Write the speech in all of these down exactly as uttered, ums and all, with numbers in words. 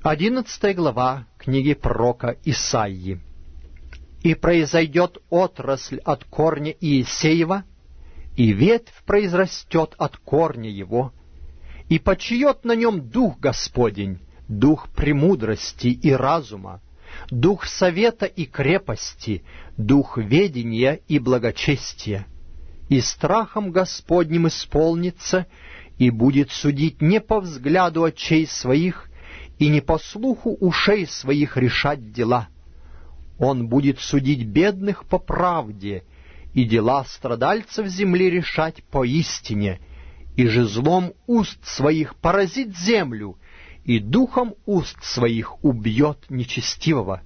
Одиннадцатая глава книги пророка Исаии. «И произойдет отрасль от корня Иисеева, и ветвь произрастет от корня его, и почиет на нем дух Господень, дух премудрости и разума, дух совета и крепости, дух ведения и благочестия. И страхом Господним исполнится, и будет судить не по взгляду очей своих, и не по слуху ушей своих решать дела. Он будет судить бедных по правде, и дела страдальцев земли решать по истине, и жезлом уст своих поразит землю, и духом уст своих убьет нечестивого.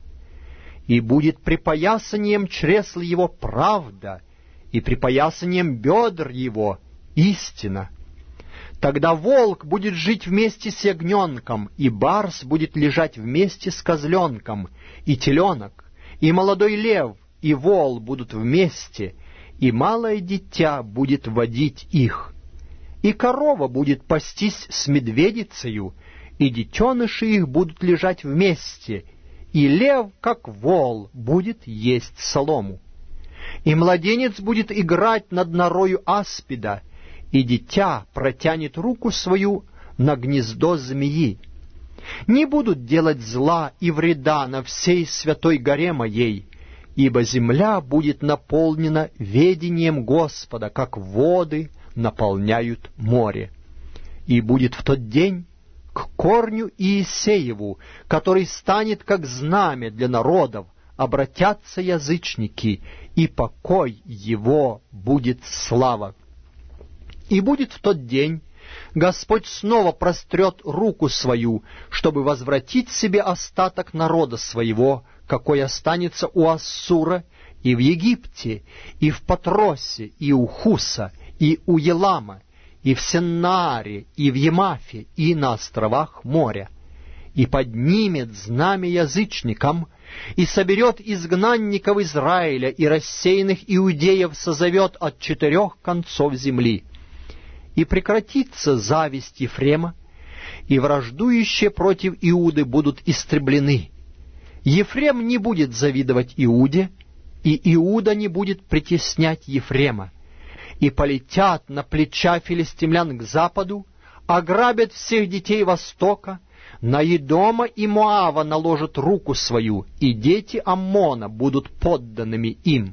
И будет припоясанием чресл его правда, и припоясанием бедр его истина. Тогда волк будет жить вместе с ягненком, и барс будет лежать вместе с козленком, и теленок, и молодой лев, и вол будут вместе, и малое дитя будет водить их. И корова будет пастись с медведицею, и детеныши их будут лежать вместе, и лев, как вол, будет есть солому. И младенец будет играть над норою аспида, и дитя протянет руку свою на гнездо змеи. Не будут делать зла и вреда на всей святой горе моей, ибо земля будет наполнена ведением Господа, как воды наполняют море. И будет в тот день к корню Иисееву, который станет как знамя для народов, обратятся язычники, и покой его будет слава. И будет в тот день, Господь снова прострет руку свою, чтобы возвратить себе остаток народа своего, какой останется у Ассура, и в Египте, и в Патросе, и у Хуса, и у Елама, и в Сеннааре, и в Емафе, и на островах моря. И поднимет знамя язычникам, и соберет изгнанников Израиля, и рассеянных иудеев созовет от четырех концов земли. И прекратится зависть Ефрема, и враждующие против Иуды будут истреблены. Ефрем не будет завидовать Иуде, и Иуда не будет притеснять Ефрема. И полетят на плеча филистимлян к западу, ограбят всех детей Востока, на Едома и Моава наложат руку свою, и дети Аммона будут подданными им.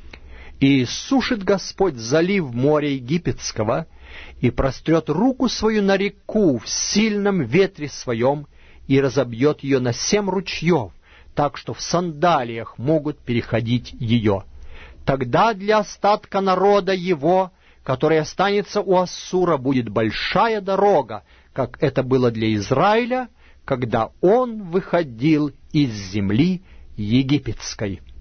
И иссушит Господь залив моря египетского, и прострет руку свою на реку в сильном ветре своем, и разобьет ее на семь ручьев, так что в сандалиях могут переходить ее. Тогда для остатка народа его, который останется у Ассура, будет большая дорога, как это было для Израиля, когда он выходил из земли египетской».